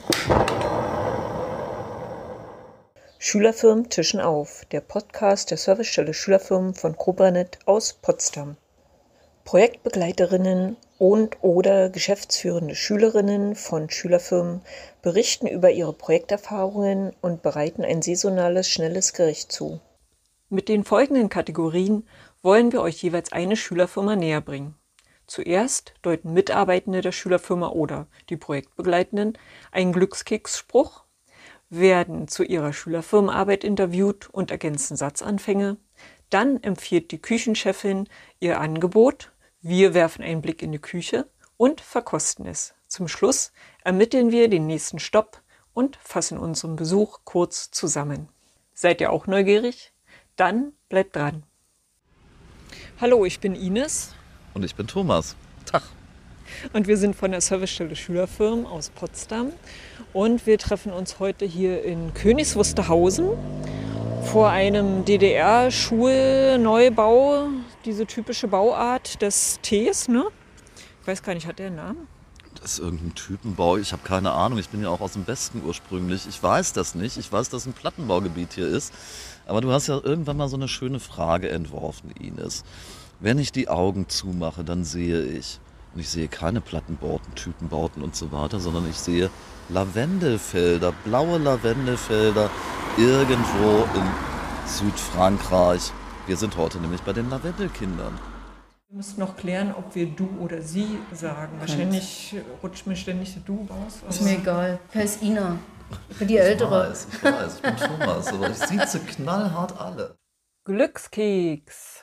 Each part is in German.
Schülerfirmen tischen auf, der Podcast der Servicestelle Schülerfirmen von Cobranet aus Potsdam. Projektbegleiterinnen und/oder geschäftsführende Schülerinnen von Schülerfirmen berichten über ihre Projekterfahrungen und bereiten ein saisonales, schnelles Gericht zu. Mit den folgenden Kategorien wollen wir euch jeweils eine Schülerfirma näher bringen. Zuerst deuten Mitarbeitende der Schülerfirma oder die Projektbegleitenden einen Glückskeksspruch, werden zu ihrer Schülerfirmenarbeit interviewt und ergänzen Satzanfänge. Dann empfiehlt die Küchenchefin ihr Angebot. Wir werfen einen Blick in die Küche und verkosten es. Zum Schluss ermitteln wir den nächsten Stopp und fassen unseren Besuch kurz zusammen. Seid ihr auch neugierig? Dann bleibt dran. Hallo, ich bin Ines. Und ich bin Thomas. Tag. Und wir sind von der Servicestelle Schülerfirmen aus Potsdam. Und wir treffen uns heute hier in Königs Wusterhausen vor einem DDR-Schulneubau, diese typische Bauart des Tees, ne? Ich weiß gar nicht, hat der einen Namen? Das ist irgendein Typenbau, ich habe keine Ahnung. Ich bin ja auch aus dem Westen ursprünglich. Ich weiß das nicht. Ich weiß, dass ein Plattenbaugebiet hier ist. Aber du hast ja irgendwann mal so eine schöne Frage entworfen, Ines. Wenn ich die Augen zumache, dann sehe ich. Und ich sehe keine Plattenbauten, Typenbauten und so weiter, sondern ich sehe Lavendelfelder, blaue Lavendelfelder irgendwo in Südfrankreich. Wir sind heute nämlich bei den Lavendelkindern. Wir müssen noch klären, ob wir du oder sie sagen. Wahrscheinlich rutscht mir ständig der Du raus. Ist mir egal. Wer ist Ina? Für die Ältere. Ich weiß, ich bin Thomas, aber ich sieze knallhart alle. Glückskeks.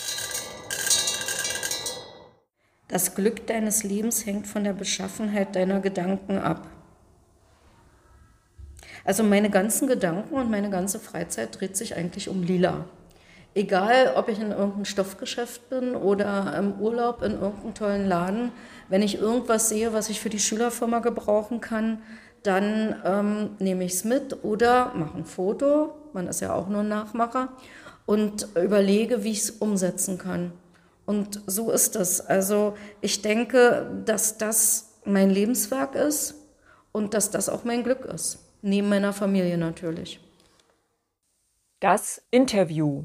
Das Glück deines Lebens hängt von der Beschaffenheit deiner Gedanken ab. Also meine ganzen Gedanken und meine ganze Freizeit dreht sich eigentlich um Lila. Egal, ob ich in irgendeinem Stoffgeschäft bin oder im Urlaub in irgendeinem tollen Laden, wenn ich irgendwas sehe, was ich für die Schülerfirma gebrauchen kann, dann nehme ich es mit oder mache ein Foto, man ist ja auch nur ein Nachmacher, und überlege, wie ich es umsetzen kann. Und so ist es. Also ich denke, dass das mein Lebenswerk ist und dass das auch mein Glück ist. Neben meiner Familie natürlich. Das Interview.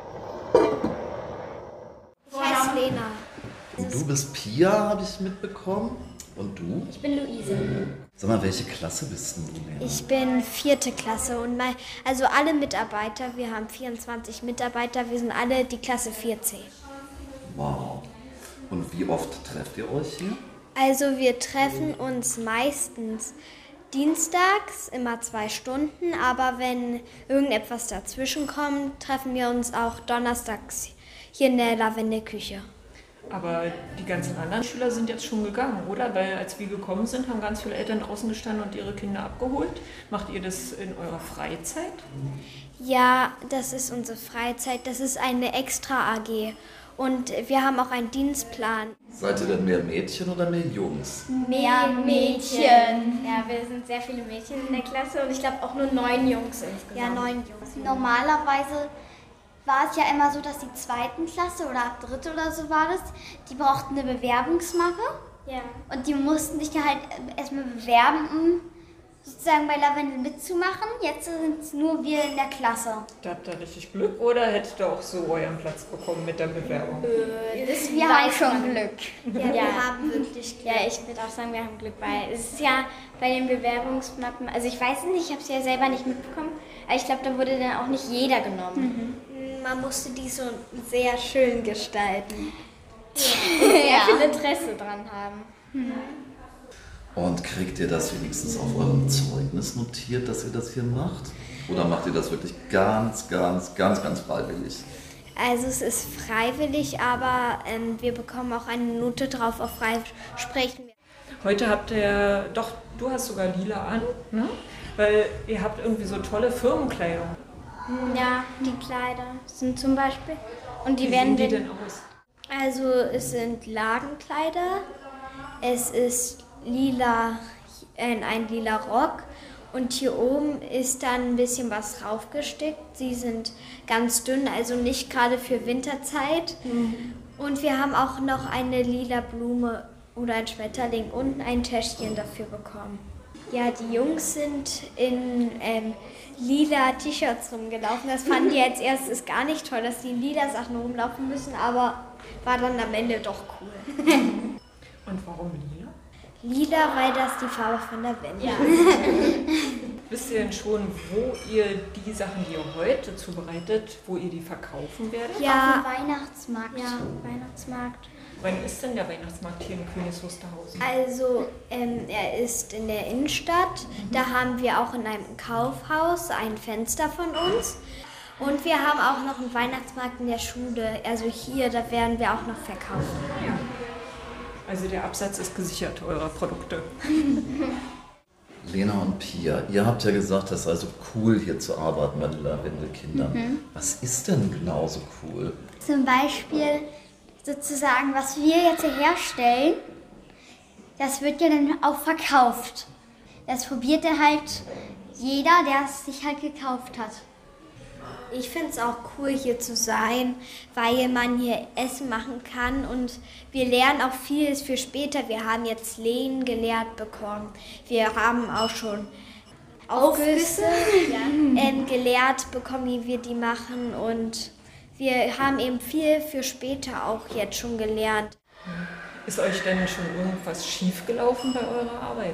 Ich heiße Lena. Und du bist Pia, habe ich mitbekommen. Und du? Ich bin Luise. Sag mal, welche Klasse bist denn du? Ich bin 4. Klasse und also alle Mitarbeiter, wir haben 24 Mitarbeiter, wir sind alle die Klasse 4C. Wow. Und wie oft trefft ihr euch hier? Also wir treffen uns meistens dienstags, immer 2 Stunden, aber wenn irgendetwas dazwischen kommt, treffen wir uns auch donnerstags hier in der Lavendelküche. Aber die ganzen anderen Schüler sind jetzt schon gegangen, oder? Weil als wir gekommen sind, haben ganz viele Eltern draußen gestanden und ihre Kinder abgeholt. Macht ihr das in eurer Freizeit? Ja, das ist unsere Freizeit. Das ist eine Extra AG. Und wir haben auch einen Dienstplan. Seid ihr denn mehr Mädchen oder mehr Jungs? Mehr Mädchen. Ja, wir sind sehr viele Mädchen in der Klasse und ich glaube auch nur 9 Jungs insgesamt. Ja, 9 Jungs. Normalerweise war es ja immer so, dass die 2. Klasse oder ab 3. oder so war das, die brauchten eine Bewerbungsmappe. Ja. Und die mussten sich ja halt erstmal bewerben, um sozusagen bei Lavendel mitzumachen. Jetzt sind es nur wir in der Klasse. Da habt ihr richtig Glück oder hättet ihr auch so euren Platz bekommen mit der Bewerbung? Wir haben schon Glück. Ja, wir haben wirklich Glück. Ja, ich würde auch sagen, wir haben Glück, weil es ist ja bei den Bewerbungsmappen, also ich weiß nicht, ich habe es ja selber nicht mitbekommen, aber ich glaube, da wurde dann auch nicht jeder genommen. Man musste die so sehr schön gestalten. Und sehr viel Interesse dran haben. Und kriegt ihr das wenigstens auf eurem Zeugnis notiert, dass ihr das hier macht? Oder macht ihr das wirklich ganz freiwillig? Also es ist freiwillig, aber wir bekommen auch eine Note drauf auf Freisprechen. Heute habt ihr, doch, du hast sogar lila an, ne? Weil ihr habt irgendwie so tolle Firmenkleidung. Ja, die Kleider sind zum Beispiel. Und die Wie werden sehen die denn aus? Also es sind Lagenkleider, es ist lila, ein lila Rock und hier oben ist dann ein bisschen was draufgestickt. Sie sind ganz dünn, also nicht gerade für Winterzeit. Und wir haben auch noch eine lila Blume oder ein Schmetterling und ein Täschchen dafür bekommen. Ja, die Jungs sind in lila T-Shirts rumgelaufen. Das fanden die als erstes gar nicht toll, dass die in lila Sachen rumlaufen müssen, aber war dann am Ende doch cool. Und warum lila? Lila, weil das die Farbe von der Wende ist. Wisst ihr denn schon, wo ihr die Sachen, die ihr heute zubereitet, wo ihr die verkaufen werdet? Ja, Auf dem Weihnachtsmarkt. ja, Weihnachtsmarkt. Wann ist denn der Weihnachtsmarkt hier in Königs Wusterhausen? Also, er ist in der Innenstadt. Da haben wir auch in einem Kaufhaus ein Fenster von uns. Und wir haben auch noch einen Weihnachtsmarkt in der Schule. Also hier, da werden wir auch noch verkaufen. Also der Absatz ist gesichert, eurer Produkte. Lena und Pia, ihr habt ja gesagt, das sei so cool hier zu arbeiten bei den Lavendelkindern. Was ist denn genauso cool? Zum Beispiel sozusagen, was wir jetzt hier herstellen, das wird ja dann auch verkauft. Das probiert dann halt jeder, der es sich halt gekauft hat. Ich finde es auch cool, hier zu sein, weil man hier Essen machen kann und wir lernen auch vieles für später. Wir haben jetzt Nähen gelernt bekommen. Wir haben auch schon Aufgüsse gelehrt bekommen, wie wir die machen und wir haben eben viel für später auch jetzt schon gelernt. Ist euch denn schon irgendwas schiefgelaufen bei eurer Arbeit?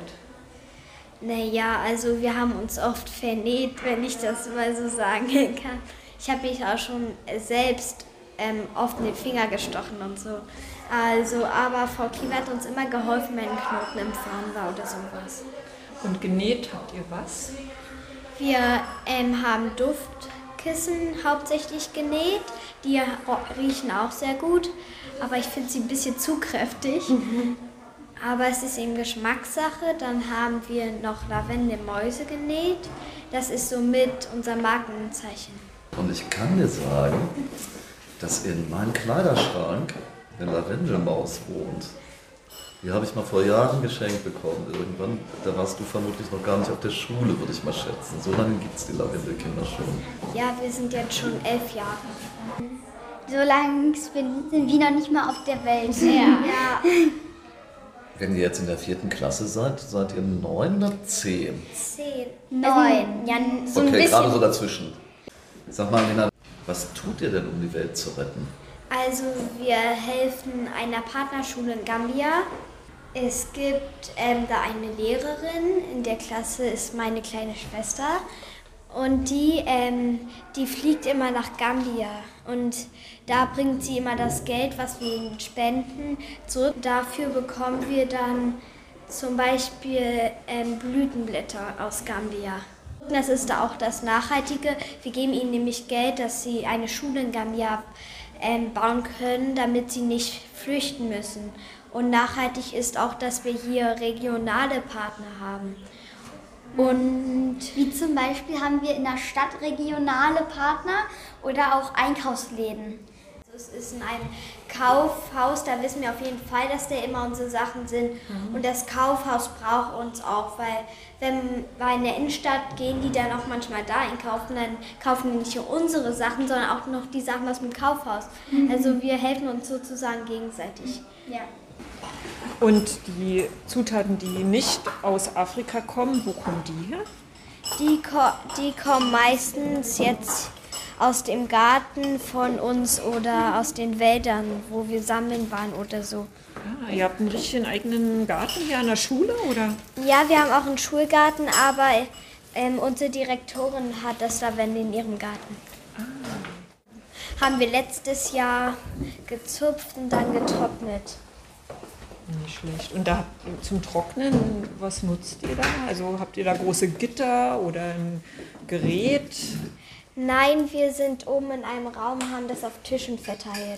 Naja, also wir haben uns oft vernäht, wenn ich das mal so sagen kann. Ich habe mich auch schon selbst oft in den Finger gestochen und so. Also, aber Frau Kiewer hat uns immer geholfen, wenn ein Knoten im Faden war oder sowas. Und genäht habt ihr was? Wir haben Duftkissen hauptsächlich genäht. Die riechen auch sehr gut, aber ich finde sie ein bisschen zu kräftig. Aber es ist eben Geschmackssache. Dann haben wir noch Lavendelmäuse genäht. Das ist somit unser Markenzeichen. Und ich kann dir sagen, dass in meinem Kleiderschrank eine Lavendelmaus wohnt. Die habe ich mal vor Jahren geschenkt bekommen. Irgendwann, da warst du vermutlich noch gar nicht auf der Schule, würde ich mal schätzen. So lange gibt es die Lavendelkinder schon. Ja, wir sind jetzt schon 11 Jahre. So lange sind wir noch nicht mal auf der Welt. Ja. Wenn ihr jetzt in der 4. Klasse seid, seid ihr 9 oder 10? 10. 9. Ja, so ein Okay, bisschen. gerade so dazwischen. Sag mal, Lena, was tut ihr denn, um die Welt zu retten? Also wir helfen einer Partnerschule in Gambia. Es gibt da eine Lehrerin, in der Klasse ist meine kleine Schwester und die fliegt immer nach Gambia und da bringt sie immer das Geld, was wir ihnen spenden, zurück. Dafür bekommen wir dann zum Beispiel Blütenblätter aus Gambia. Das ist da auch das Nachhaltige. Wir geben ihnen nämlich Geld, dass sie eine Schule in Gambia bauen können, damit sie nicht flüchten müssen. Und nachhaltig ist auch, dass wir hier regionale Partner haben. Und Wie zum Beispiel haben wir in der Stadt regionale Partner oder auch Einkaufsläden. es ist in einem Kaufhaus, da wissen wir auf jeden Fall, dass da immer unsere Sachen sind. Und das Kaufhaus braucht uns auch, weil in der Innenstadt gehen die dann auch manchmal da einkaufen, dann kaufen die nicht nur unsere Sachen, sondern auch noch die Sachen aus dem Kaufhaus. Also wir helfen uns sozusagen gegenseitig. Ja. Und die Zutaten, die nicht aus Afrika kommen, wo kommen die her? Die kommen meistens jetzt aus dem Garten von uns oder aus den Wäldern, wo wir sammeln waren oder so. Ah, ihr habt einen richtigen eigenen Garten hier an der Schule, oder? Ja, wir haben auch einen Schulgarten, aber unsere Direktorin hat das Lavendel in ihrem Garten. Haben wir letztes Jahr gezupft und dann getrocknet. Nicht schlecht. Und da zum Trocknen, was nutzt ihr da? Also habt ihr da große Gitter oder ein Gerät? Nein, wir sind oben in einem Raum, haben das auf Tischen verteilt.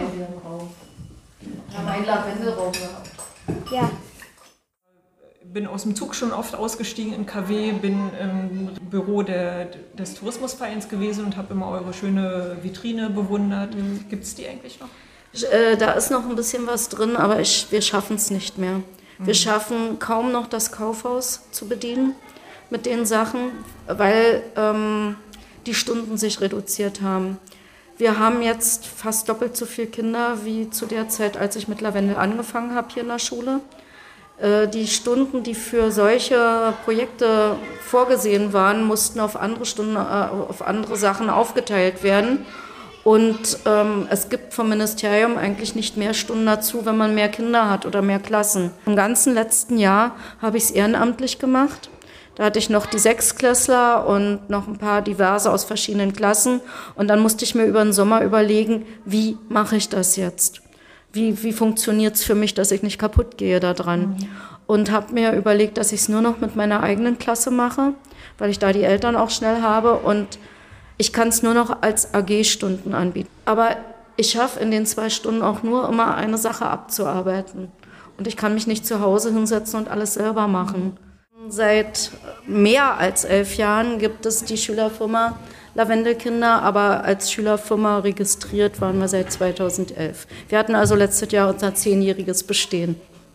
Wir haben einen Lavendelraum gehabt. Ja. Bin aus dem Zug schon oft ausgestiegen in KW, bin im Büro des Tourismusvereins gewesen und habe immer eure schöne Vitrine bewundert. Gibt es die eigentlich noch? Da ist noch ein bisschen was drin, aber wir schaffen es nicht mehr. Wir schaffen kaum noch das Kaufhaus zu bedienen mit den Sachen, weil die Stunden sich reduziert haben. Wir haben jetzt fast doppelt so viele Kinder wie zu der Zeit, als ich mit Lavendel angefangen habe hier in der Schule. Die Stunden, die für solche Projekte vorgesehen waren, mussten auf andere Stunden, auf andere Sachen aufgeteilt werden. Und es gibt vom Ministerium eigentlich nicht mehr Stunden dazu, wenn man mehr Kinder hat oder mehr Klassen. Im ganzen letzten Jahr habe ich es ehrenamtlich gemacht. Da hatte ich noch die Sechstklässler und noch ein paar diverse aus verschiedenen Klassen. Und dann musste ich mir über den Sommer überlegen, wie mache ich das jetzt? Wie funktioniert es für mich, dass ich nicht kaputt gehe daran? Und habe mir überlegt, dass ich es nur noch mit meiner eigenen Klasse mache, weil ich da die Eltern auch schnell habe. Und ich kann es nur noch als AG-Stunden anbieten. Aber ich schaffe in den 2 Stunden auch nur immer eine Sache abzuarbeiten. Und ich kann mich nicht zu Hause hinsetzen und alles selber machen. Seit mehr als 11 Jahren gibt es die Schülerfirma Lavendelkinder, aber als Schülerfirma registriert waren wir seit 2011. Wir hatten also letztes Jahr unser 10-jähriges Bestehen.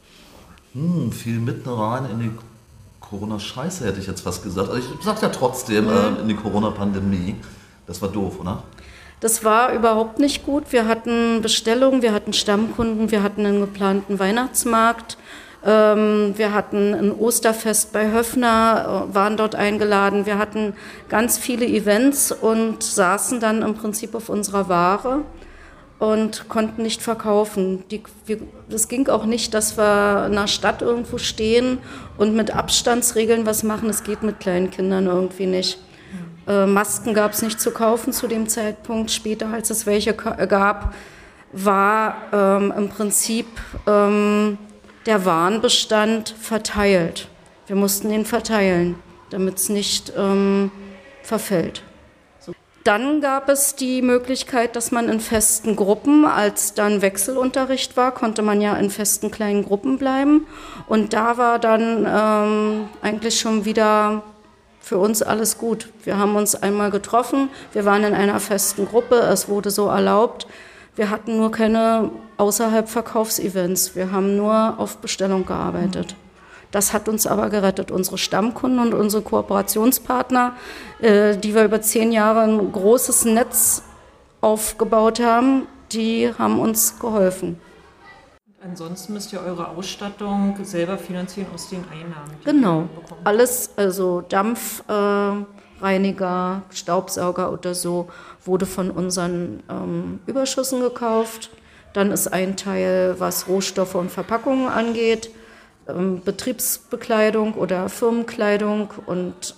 Viel mitten rein in die Corona-Scheiße, hätte ich jetzt fast gesagt. Also ich sag ja trotzdem, in die Corona-Pandemie. Das war doof, oder? Das war überhaupt nicht gut. Wir hatten Bestellungen, wir hatten Stammkunden, wir hatten einen geplanten Weihnachtsmarkt. Wir hatten ein Osterfest bei Höffner, waren dort eingeladen. Wir hatten ganz viele Events und saßen dann im Prinzip auf unserer Ware und konnten nicht verkaufen. Es ging auch nicht, dass wir in einer Stadt irgendwo stehen und mit Abstandsregeln was machen. Es geht mit kleinen Kindern irgendwie nicht. Masken gab es nicht zu kaufen zu dem Zeitpunkt. Später, als es welche gab, war im Prinzip der Warenbestand verteilt. Wir mussten ihn verteilen, damit es nicht verfällt. Dann gab es die Möglichkeit, dass man in festen Gruppen, als dann Wechselunterricht war, konnte man ja in festen kleinen Gruppen bleiben. Und da war dann eigentlich schon wieder für uns alles gut. Wir haben uns einmal getroffen, wir waren in einer festen Gruppe, es wurde so erlaubt. Wir hatten nur keine außerhalb Verkaufsevents. Wir haben nur auf Bestellung gearbeitet. Das hat uns aber gerettet. Unsere Stammkunden und unsere Kooperationspartner, die wir über 10 Jahre ein großes Netz aufgebaut haben, die haben uns geholfen. Ansonsten müsst ihr eure Ausstattung selber finanzieren aus den Einnahmen. Genau. Alles, also Dampfreiniger, Staubsauger oder so, wurde von unseren Überschüssen gekauft. Dann ist ein Teil, was Rohstoffe und Verpackungen angeht, Betriebsbekleidung oder Firmenkleidung und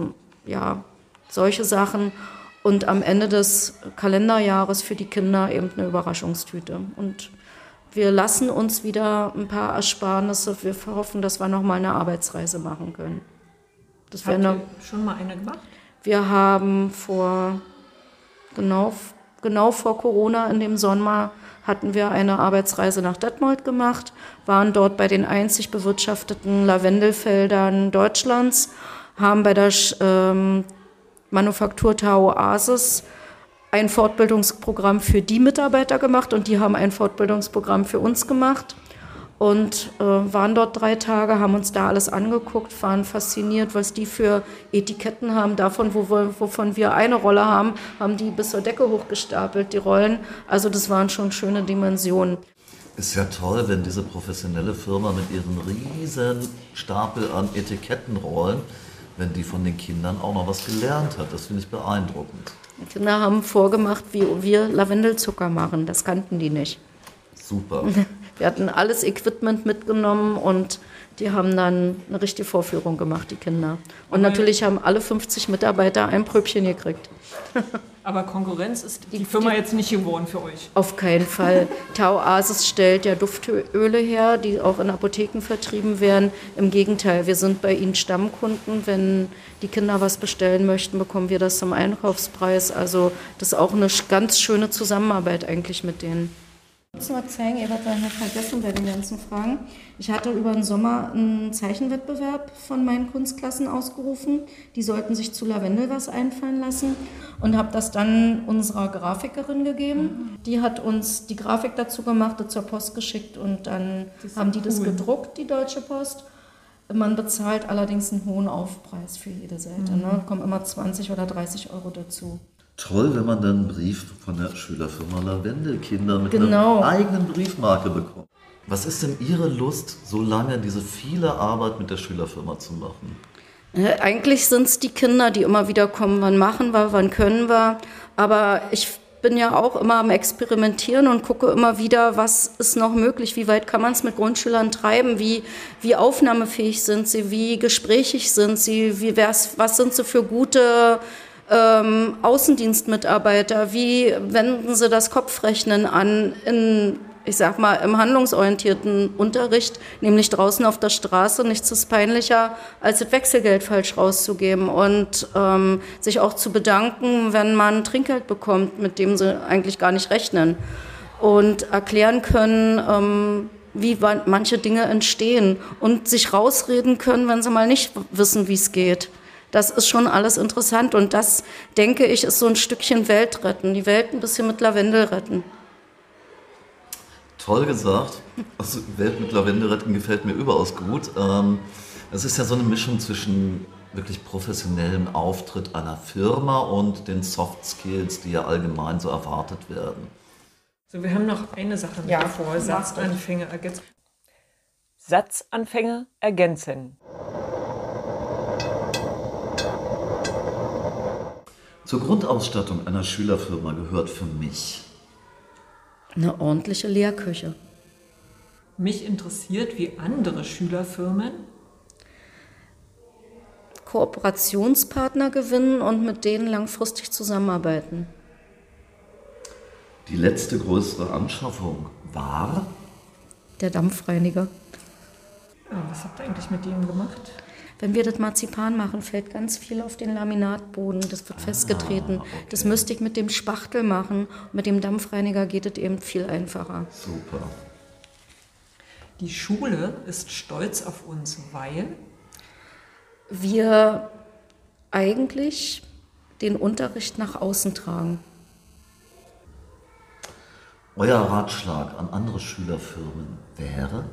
solche Sachen. Und am Ende des Kalenderjahres für die Kinder eben eine Überraschungstüte. Und wir lassen uns wieder ein paar Ersparnisse. Wir hoffen, dass wir nochmal eine Arbeitsreise machen können. Habt ihr schon mal eine gemacht? Wir haben genau vor Corona in dem Sommer hatten wir eine Arbeitsreise nach Detmold gemacht, waren dort bei den einzig bewirtschafteten Lavendelfeldern Deutschlands, haben bei der Manufaktur Tao Oasis ein Fortbildungsprogramm für die Mitarbeiter gemacht und die haben ein Fortbildungsprogramm für uns gemacht und waren dort 3 Tage, haben uns da alles angeguckt, waren fasziniert, was die für Etiketten haben. Davon, wovon wir eine Rolle haben, haben die bis zur Decke hochgestapelt, die Rollen. Also das waren schon schöne Dimensionen. Ist ja toll, wenn diese professionelle Firma mit ihren riesen Stapel an Etikettenrollen, wenn die von den Kindern auch noch was gelernt hat. Das finde ich beeindruckend. Die Kinder haben vorgemacht, wie wir Lavendelzucker machen. Das kannten die nicht. Super. Wir hatten alles Equipment mitgenommen und die haben dann eine richtige Vorführung gemacht, die Kinder. Und natürlich haben alle 50 Mitarbeiter ein Pröbchen gekriegt. Aber Konkurrenz ist die Firma jetzt nicht geworden für euch? Auf keinen Fall. Tao Oasis stellt ja Duftöle her, die auch in Apotheken vertrieben werden. Im Gegenteil, wir sind bei ihnen Stammkunden. Wenn die Kinder was bestellen möchten, bekommen wir das zum Einkaufspreis. Also das ist auch eine ganz schöne Zusammenarbeit eigentlich mit denen. Ich muss mal zeigen, ihr habt noch vergessen bei den ganzen Fragen. Ich hatte über den Sommer einen Zeichenwettbewerb von meinen Kunstklassen ausgerufen. Die sollten sich zu Lavendel was einfallen lassen und habe das dann unserer Grafikerin gegeben. Die hat uns die Grafik dazu gemacht, zur Post geschickt und dann haben die das gedruckt, die Deutsche Post. Man bezahlt allerdings einen hohen Aufpreis für jede Seite. Ne? Kommen immer 20 oder 30 Euro dazu. Toll, wenn man dann einen Brief von der Schülerfirma Lavendelkinder mit Genau. einer eigenen Briefmarke bekommt. Was ist denn Ihre Lust, so lange diese viele Arbeit mit der Schülerfirma zu machen? Eigentlich sind es die Kinder, die immer wieder kommen, wann machen wir, wann können wir. Aber ich bin ja auch immer am Experimentieren und gucke immer wieder, was ist noch möglich, wie weit kann man es mit Grundschülern treiben, wie aufnahmefähig sind sie, wie gesprächig sind sie, was sind sie für gute Außendienstmitarbeiter, wie wenden sie das Kopfrechnen an ich sag mal, im handlungsorientierten Unterricht, nämlich draußen auf der Straße. Nichts ist peinlicher, als das Wechselgeld falsch rauszugeben und sich auch zu bedanken, wenn man Trinkgeld bekommt, mit dem sie eigentlich gar nicht rechnen. Und erklären können, wie manche Dinge entstehen und sich rausreden können, wenn sie mal nicht wissen, wie es geht. Das ist schon alles interessant und das, denke ich, ist so ein Stückchen Welt retten, die Welt ein bisschen mit Lavendel retten. Toll gesagt. Also Welt mit Lavendel retten gefällt mir überaus gut. Es ist ja so eine Mischung zwischen wirklich professionellem Auftritt einer Firma und den Soft Skills, die ja allgemein so erwartet werden. So, wir haben noch eine Sache Ja, bevor Satzanfänge ergänzen. Satzanfänge ergänzen. Zur Grundausstattung einer Schülerfirma gehört für mich Eine ordentliche Lehrküche. Mich interessiert, wie andere Schülerfirmen Kooperationspartner gewinnen und mit denen langfristig zusammenarbeiten. die letzte größere Anschaffung war Der Dampfreiniger. Was habt ihr eigentlich mit dem gemacht? Wenn wir das Marzipan machen, fällt ganz viel auf den Laminatboden. Das wird festgetreten. okay. Das müsste ich mit dem Spachtel machen. Mit dem Dampfreiniger geht es eben viel einfacher. super. Die Schule ist stolz auf uns, weil Wir eigentlich den Unterricht nach außen tragen. Euer Ratschlag an andere Schülerfirmen wäre?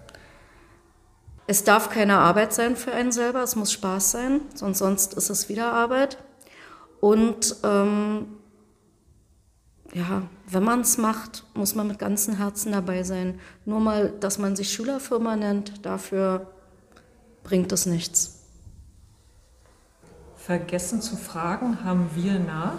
Es darf keine Arbeit sein für einen selber, es muss Spaß sein, sonst ist es wieder Arbeit. Und wenn man es macht, muss man mit ganzem Herzen dabei sein. Nur mal, dass man sich Schülerfirma nennt, dafür bringt es nichts. vergessen zu fragen, haben wir nach.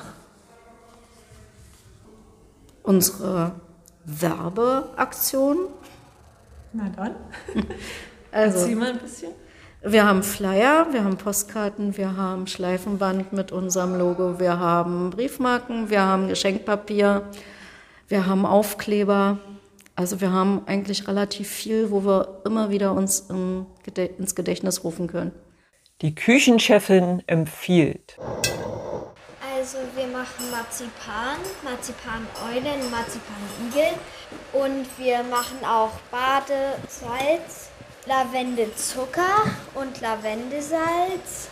Unsere Werbeaktion. Na dann, Also, erzähl mal ein bisschen. wir haben Flyer, wir haben Postkarten, wir haben Schleifenband mit unserem Logo, wir haben Briefmarken, wir haben Geschenkpapier, wir haben Aufkleber. Also wir haben eigentlich relativ viel, wo wir immer wieder uns ins Gedächtnis rufen können. Die Küchenchefin empfiehlt. Also wir machen Marzipan, Marzipaneulen, Marzipanigel und wir machen auch Badesalz, Lavendelzucker und Lavendelsalz.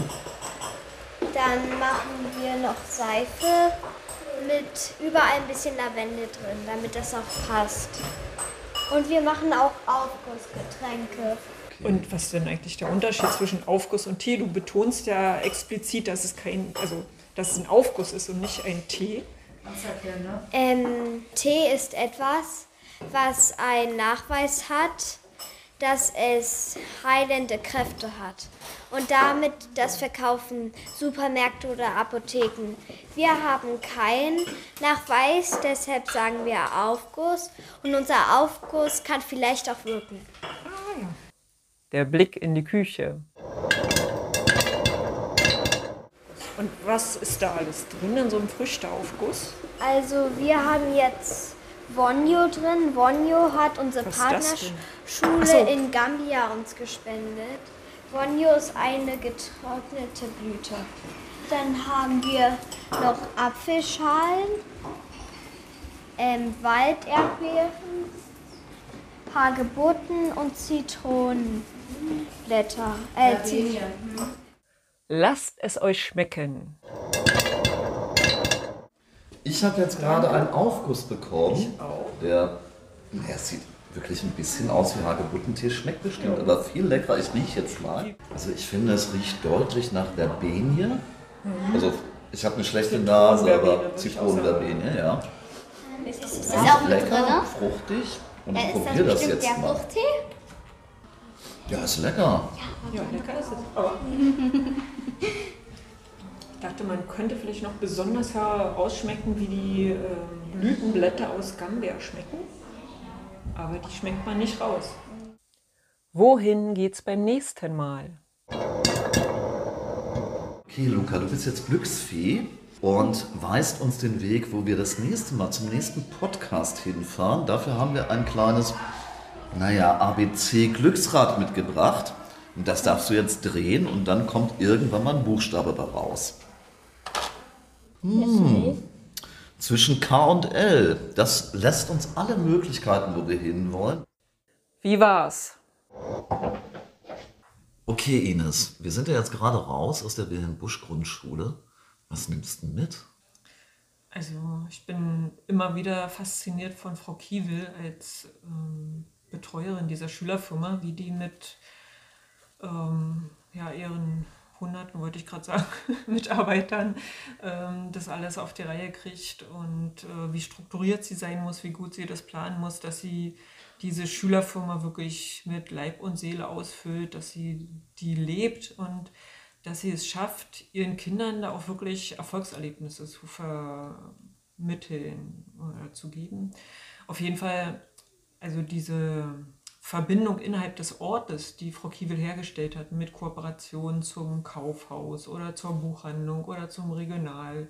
Dann machen wir noch Seife mit überall ein bisschen Lavendel drin, damit das auch passt. Und wir machen auch Aufgussgetränke. Und was ist denn eigentlich der Unterschied zwischen Aufguss und Tee? Du betonst ja explizit, dass es dass es ein Aufguss ist und nicht ein Tee. Tee ist etwas, was einen Nachweis hat, dass es heilende Kräfte hat. Und damit das verkaufen Supermärkte oder Apotheken. Wir haben keinen Nachweis, deshalb sagen wir Aufguss. Und unser Aufguss kann vielleicht auch wirken. Der Blick in die Küche. Und was ist da alles drin in so einem Früchteaufguss? Also wir haben jetzt Vonjo drin. Vonjo hat unsere Was ist das denn? Partnerschule Ach so. in Gambia uns gespendet. Vonjo ist eine getrocknete Blüte. Dann haben wir noch Apfelschalen, Walderdbeeren, Hagebutten und Zitronenblätter. Lasst es euch schmecken. Ich habe jetzt gerade einen Aufguss bekommen. Ich auch. Der sieht wirklich ein bisschen aus wie Hagebuttentee, schmeckt bestimmt, aber viel leckerer. Ich rieche jetzt mal. Also ich finde, es riecht deutlich nach der Benie. Also Ich habe eine schlechte Nase, aber Zitronenverbene, Zitronenverbene, ja. Ist das auch mit Lecker, drin? fruchtig. Und ich Ist das probiere das bestimmt jetzt der mal. Fruchttee? Ja, ist lecker. Ja, lecker ist es. Aber ich dachte, man könnte vielleicht noch besonders herausschmecken, wie die Blütenblätter aus Gambia schmecken. Aber die schmeckt man nicht raus. Wohin geht's beim nächsten Mal? Okay, Luca, du bist jetzt Glücksfee und weist uns den Weg, wo wir das nächste Mal zum nächsten Podcast hinfahren. Dafür haben wir ein kleines, ABC-Glücksrad mitgebracht. Und das darfst du jetzt drehen und dann kommt irgendwann mal ein Buchstabe da raus. Zwischen K und L. Das lässt uns alle Möglichkeiten, wo wir hinwollen. Wie war's? Okay, Ines, wir sind ja jetzt gerade raus aus der Wilhelm-Busch-Grundschule. Was nimmst du mit? Also ich bin immer wieder fasziniert von Frau Kiewel als Betreuerin dieser Schülerfirma, wie die mit ihren Hunderten, wollte ich gerade sagen, Mitarbeitern das alles auf die Reihe kriegt und wie strukturiert sie sein muss, wie gut sie das planen muss, dass sie diese Schülerfirma wirklich mit Leib und Seele ausfüllt, dass sie die lebt und dass sie es schafft, ihren Kindern da auch wirklich Erfolgserlebnisse zu vermitteln oder zu geben. Auf jeden Fall, also diese Verbindung innerhalb des Ortes, die Frau Kiewel hergestellt hat, mit Kooperation zum Kaufhaus oder zur Buchhandlung oder zum Regionalshop,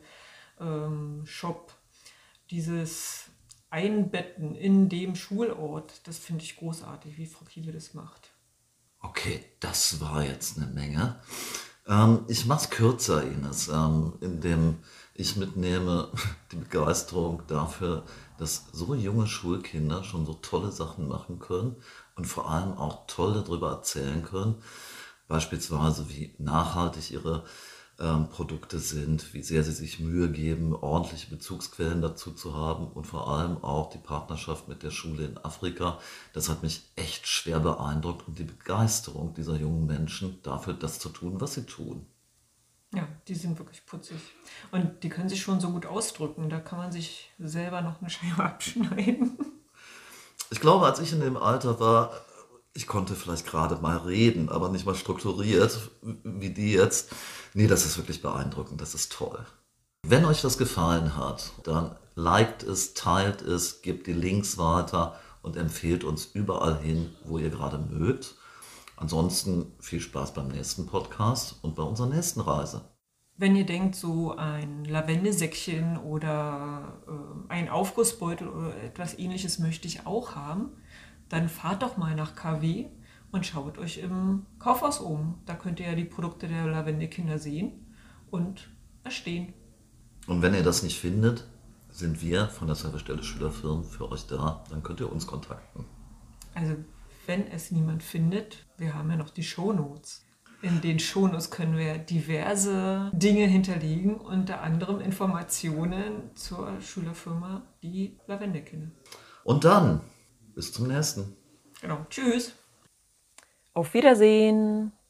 dieses Einbetten in dem Schulort, das finde ich großartig, wie Frau Kiewel das macht. Okay, das war jetzt eine Menge. Ich mache es kürzer, Ines, indem ich mitnehme die Begeisterung dafür, dass so junge Schulkinder schon so tolle Sachen machen können und vor allem auch toll darüber erzählen können, beispielsweise wie nachhaltig ihre Produkte sind, wie sehr sie sich Mühe geben, ordentliche Bezugsquellen dazu zu haben und vor allem auch die Partnerschaft mit der Schule in Afrika. Das hat mich echt schwer beeindruckt und die Begeisterung dieser jungen Menschen dafür, das zu tun, was sie tun. Ja, die sind wirklich putzig. Und die können sich schon so gut ausdrücken. Da kann man sich selber noch eine Scheibe abschneiden. Ich glaube, als ich in dem Alter war, ich konnte vielleicht gerade mal reden, aber nicht mal strukturiert, wie die jetzt. Nee, das ist wirklich beeindruckend, das ist toll. Wenn euch das gefallen hat, dann liked es, teilt es, gebt die Links weiter und empfehlt uns überall hin, wo ihr gerade mögt. Ansonsten viel Spaß beim nächsten Podcast und bei unserer nächsten Reise. Wenn ihr denkt, so ein Lavendelsäckchen oder ein Aufgussbeutel oder etwas Ähnliches möchte ich auch haben, dann fahrt doch mal nach KW und schaut euch im Kaufhaus um. Da könnt ihr ja die Produkte der Lavendelkinder sehen und erstehen. Und wenn ihr das nicht findet, sind wir von der Servicestelle Schülerfirmen für euch da. Dann könnt ihr uns kontakten. Also wenn es niemand findet, wir haben ja noch die Shownotes. In den Shownotes können wir diverse Dinge hinterlegen, unter anderem Informationen zur Schülerfirma Die Lavendelkinder. Und dann bis zum nächsten. Genau, tschüss. Auf Wiedersehen.